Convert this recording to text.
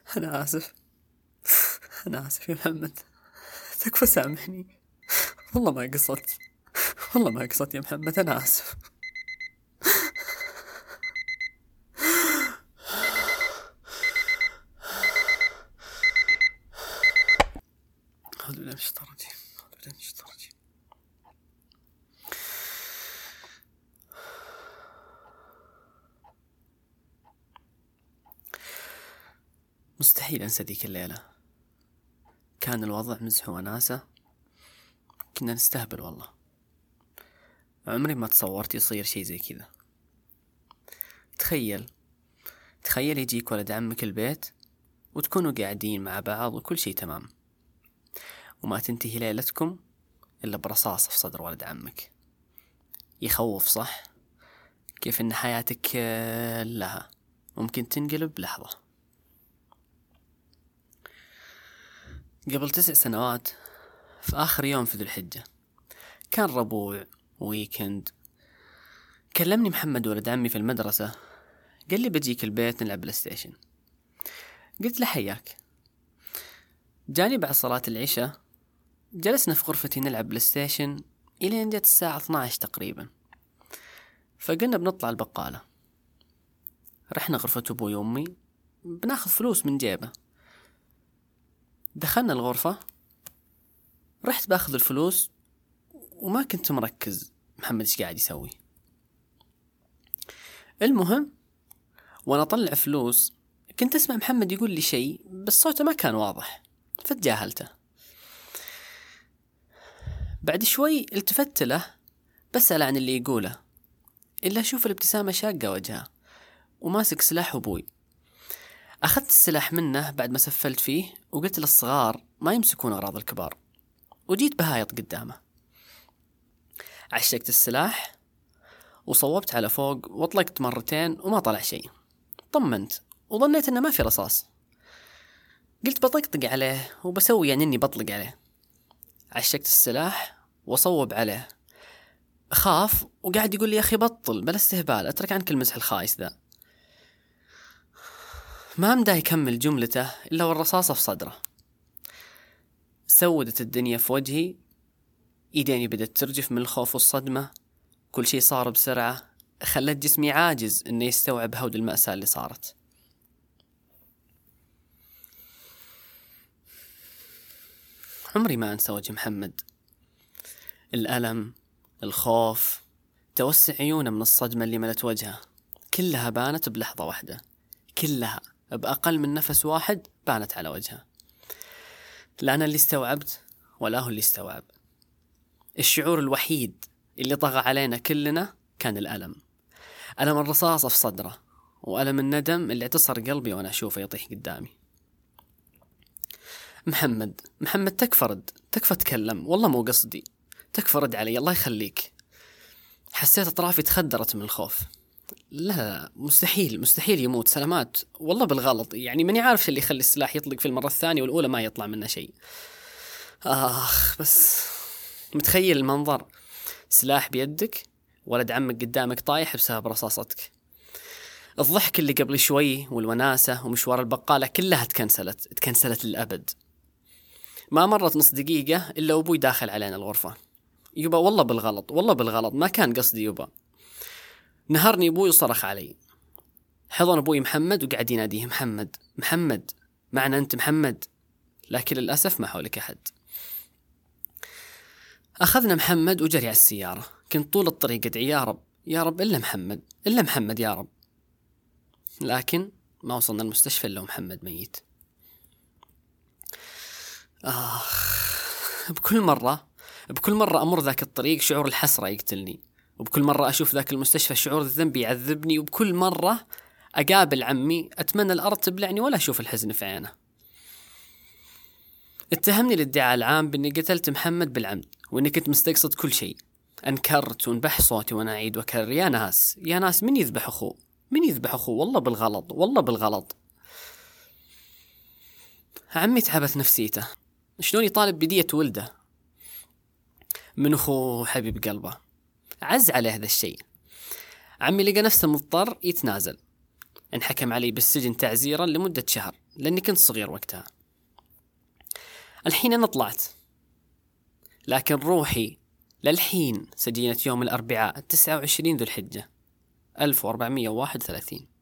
أنا آسف. أنا آسف يا محمد، تكفى سامحني. والله ما قصدت، والله ما قصدت يا محمد، أنا آسف. أعوذ بالله من الشيطان الرجيم، أعوذ بالله من الشيطان الرجيم. مستحيل أنسى ذيك الليلة. كان الوضع مزح وناسة، كنا نستهبل والله. عمري ما تصورت يصير شي زي كذا. تخيل يجيك ولد عمك البيت وتكونوا قاعدين مع بعض وكل شي تمام، وما تنتهي ليلتكم إلا برصاص في صدر ولد عمك. يخوف صح؟ كيف إن حياتك كلها ممكن تنقلب لحظة. قبل 9 سنوات في آخر يوم في ذو الحجة، كان ربوع ويكند، كلمني محمد ولد عمي في المدرسة، قال لي بجيك البيت نلعب بلاي ستيشن. قلت له حياك. جاني بعد صلاة العشاء، جلسنا في غرفتي نلعب بلاي ستيشن إلى أن جت الساعة 12 تقريبا، فقلنا بنطلع البقالة. رحنا غرفة أبوي وأمي بناخذ فلوس من جيبه. دخلنا الغرفة، رحت باخذ الفلوس وما كنت مركز محمد إيش قاعد يسوي. المهم وأنا أطلع فلوس كنت أسمع محمد يقول لي شيء بس صوته ما كان واضح، فتجاهلته. بعد شوي التفت له بسأل عن اللي يقوله، إلا أشوف الابتسامة شاقة وجهه وماسك سلاح أبوي. أخذت السلاح منه بعد ما سفلت فيه وقلت للصغار ما يمسكون أغراض الكبار، وجيت بهايط قدامه. عشقت السلاح وصوبت على فوق واطلقت مرتين وما طلع شيء. طمنت وظنيت انه ما في رصاص. قلت بطقطق عليه وبسوي يعني اني بطلق عليه. عشقت السلاح وصوب عليه. خاف وقاعد يقول لي يا اخي بطل بلا استهبال، اترك عنك المزح الخايس ذا. ما مداه يكمل جملته الا والرصاصة في صدره. سودت الدنيا في وجهي، ايديني بدت ترجف من الخوف والصدمة. كل شيء صار بسرعة خلت جسمي عاجز انه يستوعب هود المأساة اللي صارت. عمري ما أنسى وجه محمد، الألم، الخوف، توسع عيونه من الصدمة اللي ملت وجهه، كلها بانت بلحظة واحدة، كلها بأقل من نفس واحد بانت على وجهه. لا أنا اللي استوعبت ولا هو اللي استوعب. الشعور الوحيد اللي طغى علينا كلنا كان الألم، ألم الرصاصة في صدره، وألم الندم اللي اعتصر قلبي وأنا أشوفه يطيح قدامي. محمد تكفى تكلم، والله مو قصدي، تكفى رد علي الله يخليك. حسيت أطرافي تخدرت من الخوف. لا مستحيل يموت، سلامات والله بالغلط، يعني ماني عارف اللي يخلي السلاح يطلق في المرة الثانية والأولى ما يطلع منه شيء. بس متخيل المنظر، سلاح بيدك، ولد عمك قدامك طايح بسبب رصاصتك. الضحك اللي قبل شوي والوناسة ومشوار البقالة كلها تكنسلت للأبد. ما مرت نص دقيقة إلا أبوي داخل علينا الغرفة. يبا والله بالغلط ما كان قصدي يبا. نهرني أبوي وصرخ علي. حضن أبوي محمد وقاعد يناديه محمد معنا أنت محمد، لكن للأسف ما حولك أحد. أخذنا محمد وجري على السيارة. كنت طول الطريق أدعي يا رب إلا محمد يا رب، لكن ما وصلنا المستشفى إلا محمد ميت. بكل مرة أمر ذاك الطريق شعور الحسرة يقتلني، وبكل مرة أشوف ذاك المستشفى شعور الذنب يعذبني، وبكل مرة أقابل عمي أتمنى الأرض تبلعني ولا أشوف الحزن في عينه. اتهمني الادعاء العام بأني قتلت محمد بالعمد وأني كنت مستقصد كل شيء. أنكرت ونبح صوتي وأنا أعيد وأكرر يا ناس من يذبح أخوه والله بالغلط. عمي تعبت نفسيته، شلون يطالب بدية ولده من أخوه حبيب قلبه؟ عز عليه هذا الشيء. عمي لقى نفسه مضطر يتنازل، انحكم علي بالسجن تعزيرا لمدة شهر لأني كنت صغير وقتها. الحين أنا طلعت، لكن روحي للحين سجينة يوم الأربعاء 29 ذو الحجة 1431.